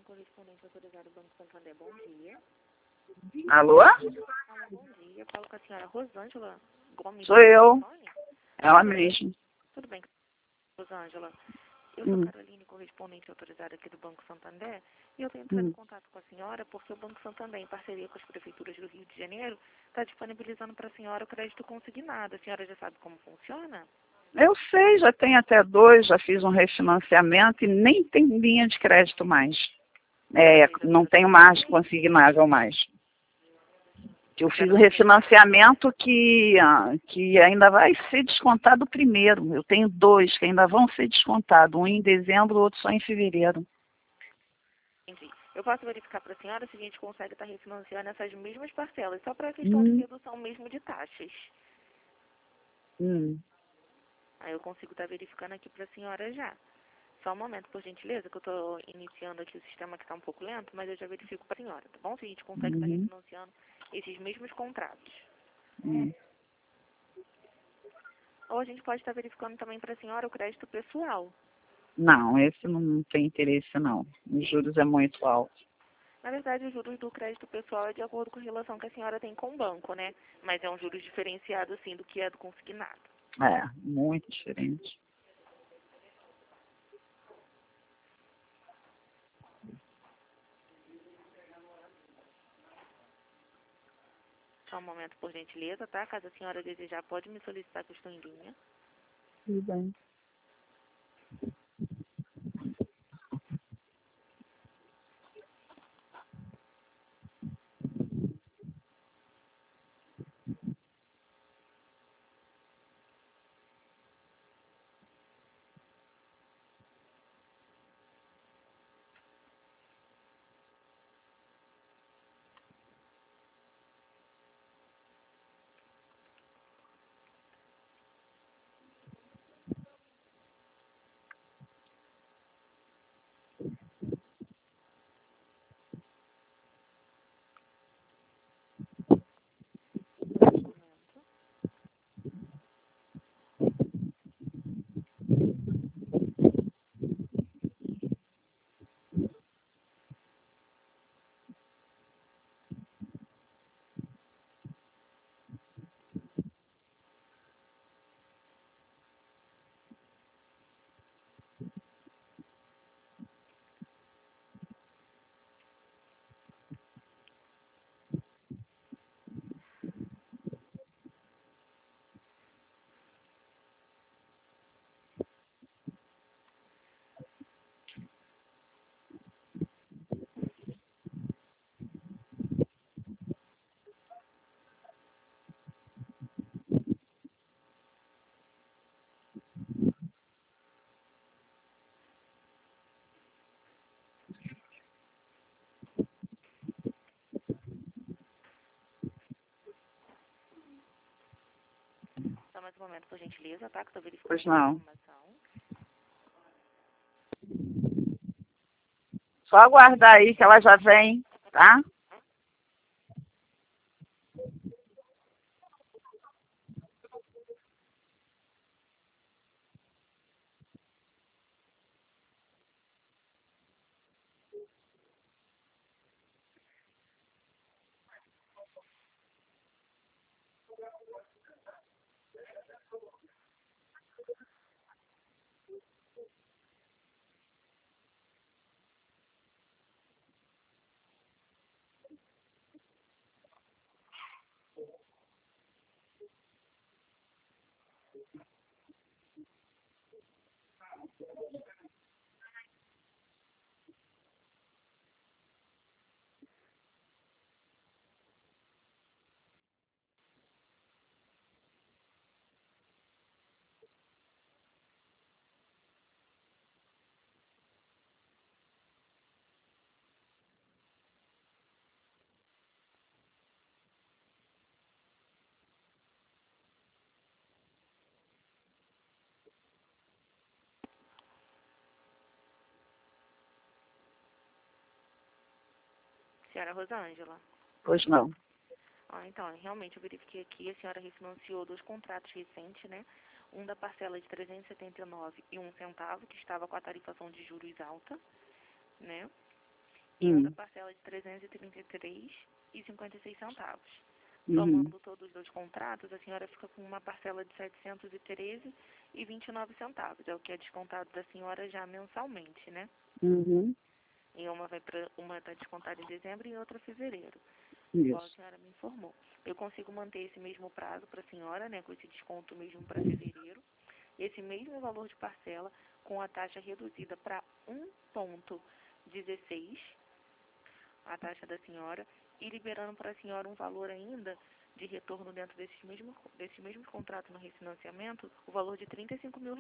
correspondente autorizado do Banco Santander. Bom dia. Alô? Alô, bom dia. Falo com a senhora Rosângela Gomes. Sou eu. Telefone? Ela mesma. Tudo bem, Rosângela? Eu sou Caroline, correspondente autorizada aqui do Banco Santander, e eu tenho entrado em contato com a senhora porque o Banco Santander, em parceria com as prefeituras do Rio de Janeiro, está disponibilizando para a senhora o crédito consignado. A senhora já sabe como funciona? Eu sei, já tenho até 2, já fiz um refinanciamento e nem tem linha de crédito mais. Não tenho margem consignável mais. Eu fiz um refinanciamento que ainda vai ser descontado primeiro. Eu tenho 2 que ainda vão ser descontados, um em dezembro, outro só em fevereiro. Entendi. Eu posso verificar para a senhora se a gente consegue estar refinanciando essas mesmas parcelas, só para a questão de redução mesmo de taxas. Aí eu consigo estar verificando aqui para a senhora já. Só um momento, por gentileza, que eu estou iniciando aqui o sistema que está um pouco lento, mas eu já verifico para a senhora, tá bom? Se a gente consegue estar refinanciando esses mesmos contratos. Ou a gente pode estar verificando também para a senhora o crédito pessoal. Não, esse não tem interesse não. Os juros é muito alto. Na verdade, os juros do crédito pessoal é de acordo com a relação que a senhora tem com o banco, né? Mas é um juros diferenciado, assim, do que é do consignado. Muito diferente. Só um momento, por gentileza, tá? Caso a senhora desejar, pode me solicitar que eu estou em linha. Tudo bem. Só mais um momento, por gentileza, tá? Que eu estou verificando Pois a não. informação. Só aguardar aí que ela já vem, tá? Senhora Rosângela. Pois não. Então, realmente, eu verifiquei aqui, a senhora refinanciou 2 contratos recentes, né? Um da parcela de 379,01 centavo, que estava com a tarifação de juros alta, né? e outra parcela de R$ 333,56. Somando todos os dois contratos, a senhora fica com uma parcela de R$ 713,29. É o que é descontado da senhora já mensalmente, né? E uma está descontada em dezembro e outra em fevereiro. Igual a senhora me informou. Eu consigo manter esse mesmo prazo para a senhora, né? Com esse desconto mesmo para fevereiro. Esse mesmo valor de parcela com a taxa reduzida para 1,16, a taxa da senhora, e liberando para a senhora um valor ainda de retorno dentro desses mesmos contratos no refinanciamento, o valor de R$ 35 mil.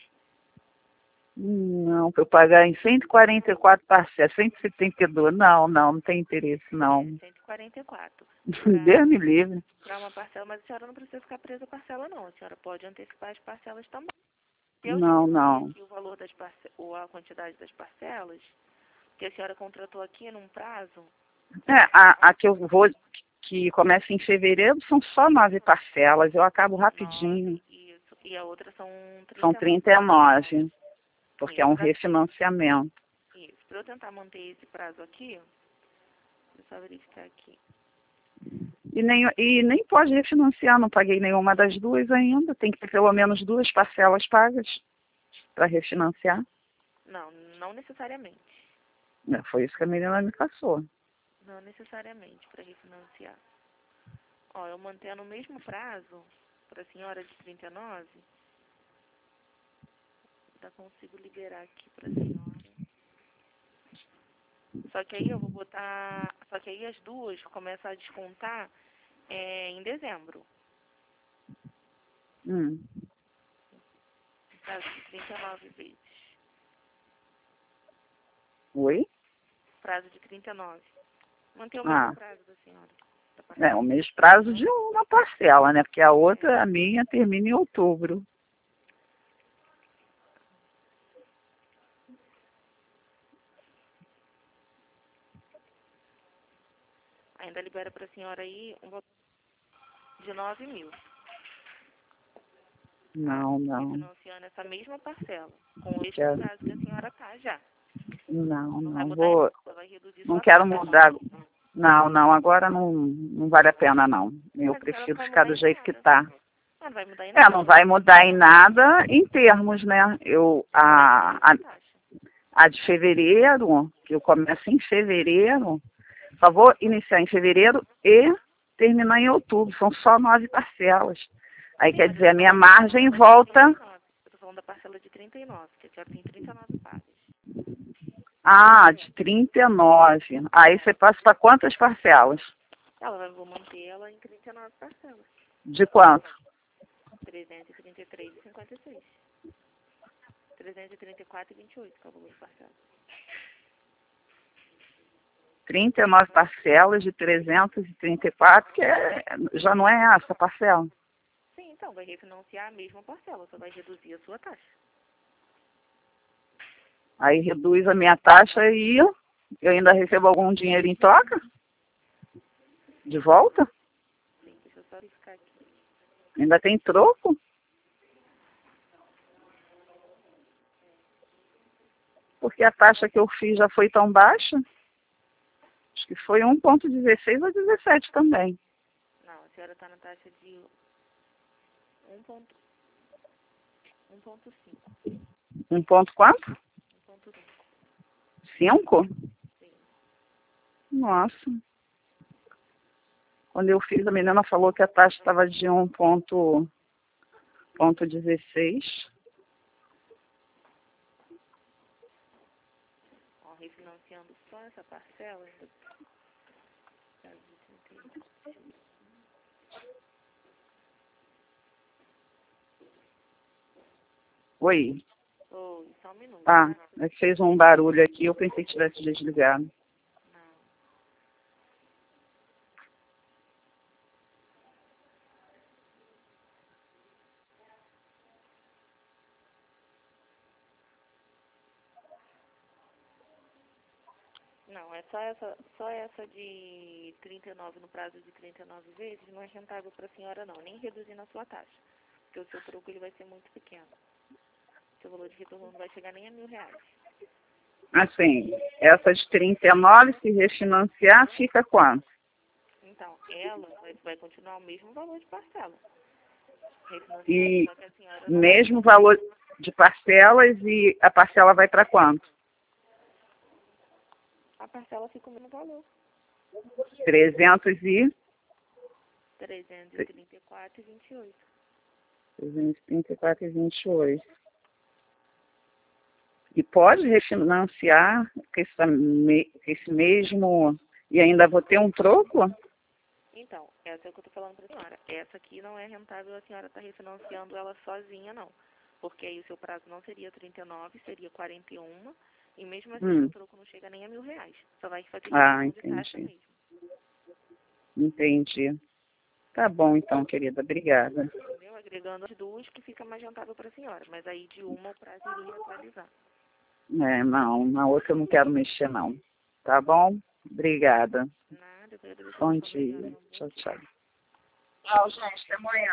Não, para eu pagar em 144 parcelas, 172, não tem interesse, não. 144. Deus me livre. Para uma parcela, mas a senhora não precisa ficar presa à parcela, não. A senhora pode antecipar as parcelas também. Não. Aqui o valor das ou a quantidade das parcelas, que a senhora contratou aqui num prazo. A que eu vou, que começa em fevereiro, são só 9 parcelas. Eu acabo rapidinho. 9, isso. E a outra são 39. São 39, porque isso, é um refinanciamento. Isso. Para eu tentar manter esse prazo aqui, deixa eu só verificar aqui. E nem pode refinanciar, não paguei nenhuma das duas ainda. Tem que ter pelo menos 2 parcelas pagas para refinanciar. Não necessariamente. Foi isso que a menina me passou. Não necessariamente para refinanciar. Ó, eu mantendo o mesmo prazo para a senhora de 39, ainda consigo liberar aqui para a senhora. Só que aí eu vou botar... Só que aí as duas começam a descontar em dezembro. Prazo de 39 vezes. Oi? Prazo de 39. Manter o mesmo prazo da senhora. O mesmo prazo de uma parcela, né? Porque a outra, a minha, termina em outubro. Ainda libera para a senhora aí um valor de 9 mil. Não. Refinanciando essa mesma parcela, com o mesmo prazo que a senhora está já. Não vou. Vai reduzir não sua quero taxa. mudar. Não, agora não vale a pena, não. Eu prefiro ficar do jeito que está. Não vai mudar em nada. Não vai mudar em nada em termos, né? A de fevereiro, que eu começo em fevereiro, só vou iniciar em fevereiro e terminar em outubro. São só 9 parcelas. Aí quer dizer, a minha margem volta... Eu estou falando da parcela de 39, que a senhora tem 39 pagas. De 39. Aí você passa para quantas parcelas? Vou manter ela em 39 parcelas. De quanto? 333,56. 334,28, que é o valor de parcela. 39 parcelas de 334, que já não é essa parcela. Sim, então, vai refinanciar a mesma parcela, só vai reduzir a sua taxa. Aí reduz a minha taxa e eu ainda recebo algum dinheiro em troca? De volta? Sim, deixa eu só verificar aqui. Ainda tem troco? Porque a taxa que eu fiz já foi tão baixa. Acho que foi 1,16 ou 17 também. Não, a senhora está na taxa de 1,5. 1 ponto quanto? 1,5. 5? Sim. Nossa. Quando eu fiz, a menina falou que a taxa estava de 1,16. Ó, refinanciando só essa parcela. Oi. Oi, só um minuto. Fez um barulho aqui, eu pensei que tivesse desligado. Não, é só essa de 39 no prazo de 39 vezes não é rentável para a senhora não, nem reduzindo a sua taxa, porque o seu troco ele vai ser muito pequeno. Seu valor de retorno não vai chegar nem a R$ 1.000. Assim, essa de 39, se refinanciar, fica quanto? Então, ela vai continuar o mesmo valor de parcela. Refinanciada, E só que a senhora não mesmo valor de parcelas e a parcela vai para quanto? a parcela fica o mesmo valor. 334,28. 334,28. E pode refinanciar com esse mesmo... E ainda vou ter um troco? Então, essa é o que eu estou falando para a senhora. Essa aqui não é rentável a senhora estar refinanciando ela sozinha, não. Porque aí o seu prazo não seria 39, seria 41. E mesmo assim o troco não chega nem a R$1.000. Só vai fazer redução de taxa Entendi. mesmo. Entendi. Tá bom, então, querida. Obrigada. Entendeu? Agregando as duas que fica mais rentável para a senhora. Mas aí de uma o prazo iria atualizar. Não, na outra eu não quero mexer, não. Tá bom? Obrigada. Nada, eu agradeço a Bom atenção da senhora. dia. Um bom Tchau, dia. tchau. Tchau, gente. Até amanhã.